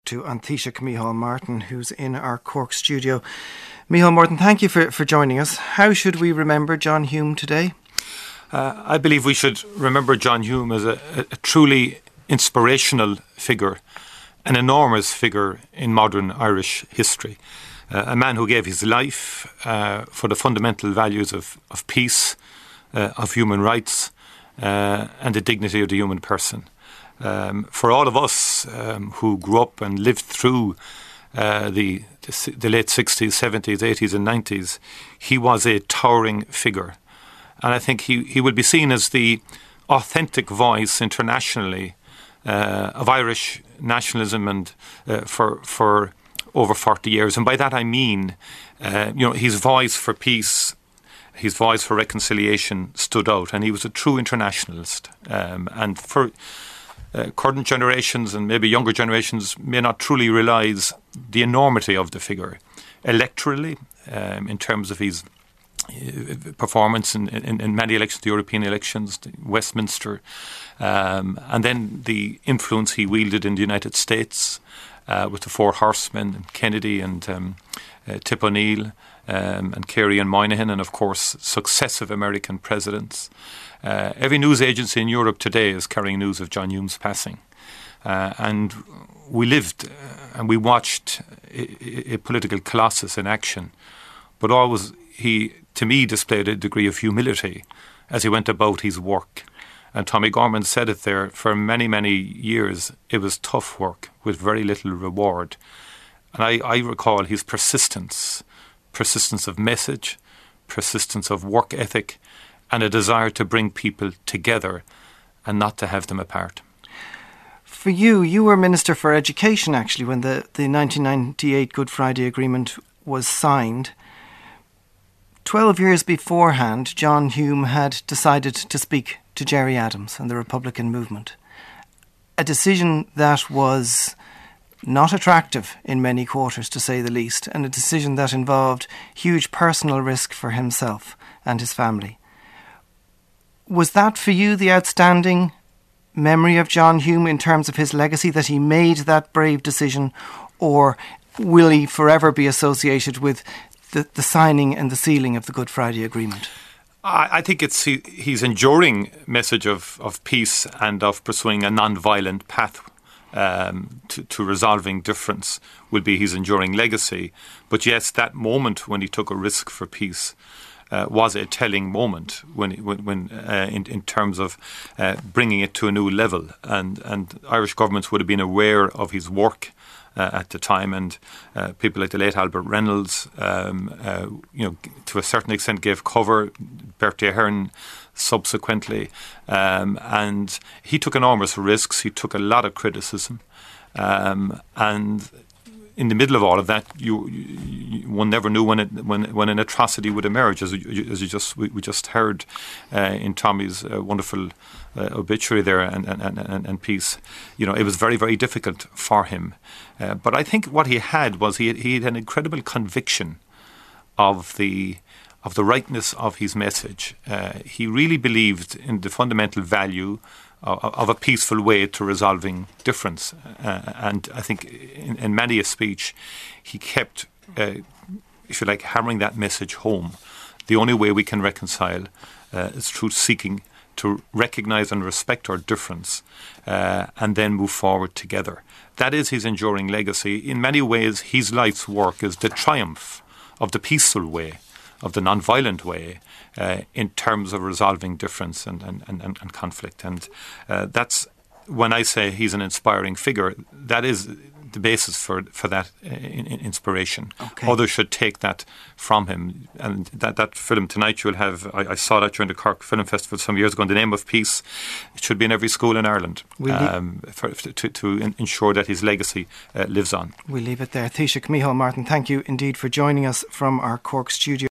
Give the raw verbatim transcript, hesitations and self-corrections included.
to An Taoiseach Micheál Martin, who's in our Cork studio. Micheál Martin, thank you for, for joining us. How should we remember John Hume today? Uh, I believe we should remember John Hume as a, a, a truly inspirational figure, an enormous figure in modern Irish history. Uh, a man who gave his life uh, for the fundamental values of, of peace, uh, of human rights, uh, and the dignity of the human person. Um, for all of us um, who grew up and lived through uh, the, the, the late sixties, seventies, eighties and nineties, he was a towering figure. And I think he, he will be seen as the authentic voice internationally uh, of Irish nationalism and uh, for for over forty years. And by that I mean, uh, you know, his voice for peace, his voice for reconciliation stood out, and he was a true internationalist. Um, and for uh, current generations and maybe younger generations may not truly realise the enormity of the figure electorally, um, in terms of his performance in, in, in many elections, the European elections, the Westminster, um, and then the influence he wielded in the United States uh, with the Four Horsemen, and Kennedy and um, uh, Tip O'Neill um, and Kerry and Moynihan, and of course successive American presidents. Uh, every news agency in Europe today is carrying news of John Hume's passing. Uh, and we lived uh, and we watched a, a political colossus in action, but always he, to me, displayed a degree of humility as he went about his work. And Tommy Gorman said it there, for many, many years, it was tough work with very little reward. And I, I recall his persistence, persistence of message, persistence of work ethic, and a desire to bring people together and not to have them apart. For you, you were Minister for Education, actually, when the, the nineteen ninety-eight Good Friday Agreement was signed. Twelve years beforehand, John Hume had decided to speak to Gerry Adams and the Republican movement. A decision that was not attractive in many quarters, to say the least, and a decision that involved huge personal risk for himself and his family. Was that for you the outstanding memory of John Hume in terms of his legacy, that he made that brave decision, or will he forever be associated with The, the signing and the sealing of the Good Friday Agreement? I, I think it's he, his enduring message of, of peace and of pursuing a non-violent path um, to, to resolving difference will be his enduring legacy. But yes, that moment when he took a risk for peace uh, was a telling moment when, when, when uh, in, in terms of uh, bringing it to a new level. And, and Irish governments would have been aware of his work Uh, at the time, and uh, people like the late Albert Reynolds, um, uh, you know, to a certain extent gave cover, Bertie Ahern subsequently, um, and he took enormous risks. He took a lot of criticism, um, and in the middle of all of that, you, you one never knew when it when when an atrocity would emerge, as you, as you just we, we just heard uh, in Tommy's uh, wonderful uh, obituary there and and, and and piece. You know, it was very very difficult for him, uh, but I think what he had was he had, he had an incredible conviction of the of the rightness of his message. Uh, he really believed in the fundamental value Of, of a peaceful way to resolving difference. Uh, and I think in, in many a speech, he kept, uh, if you like, hammering that message home. The only way we can reconcile uh, is through seeking to recognise and respect our difference uh, and then move forward together. That is his enduring legacy. In many ways, his life's work is the triumph of the peaceful way, of the non-violent way, uh, in terms of resolving difference and, and, and, and conflict. And uh, that's, when I say he's an inspiring figure, that is the basis for for that uh, in, in inspiration. Okay. Others should take that from him. And that, that film tonight you will have, I, I saw that during the Cork Film Festival some years ago, In the Name of Peace. It should be in every school in Ireland um, for, to, to ensure that his legacy uh, lives on. We'll leave it there. Taoiseach Micheál Martin, thank you indeed for joining us from our Cork studio.